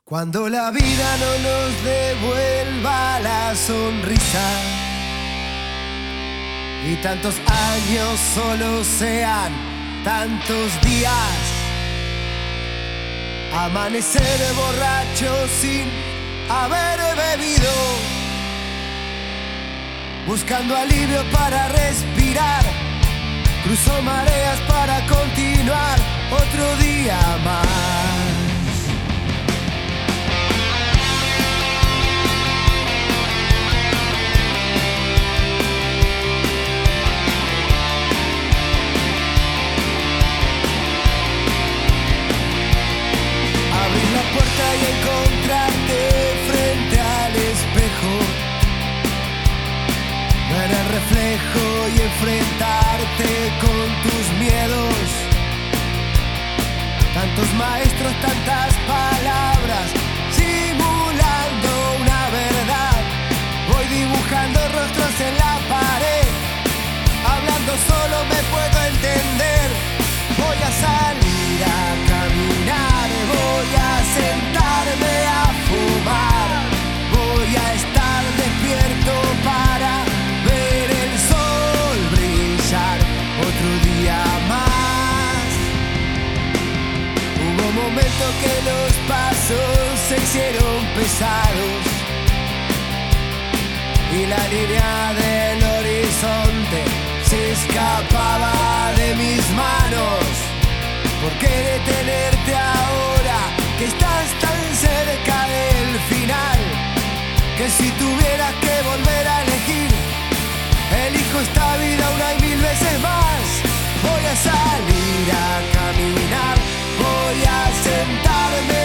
Cuando la vida no nos devuelva la sonrisa y tantos años solo sean tantos días, amanecer borracho sin haber bebido, buscando alivio para respirar, cruzo mareas para continuar otro día más. Y encontrarte frente al espejo, ver el reflejo y enfrentarte con tus miedos. Tantos maestros, tantas palabras, simulando una verdad. Voy dibujando rostros en la pared, hablando solo me puedo entender. Voy a salir a caminar, voy a sentarme a fumar, voy a estar despierto para ver el sol brillar otro día más. Hubo un momento que los pasos se hicieron pesados y la línea del horizonte se escapaba de mis manos. ¿Por qué detenerte ahora que estás tan cerca del final? Que si tuvieras que volver a elegir, elijo esta vida una y mil veces más. Voy a salir a caminar, voy a sentarme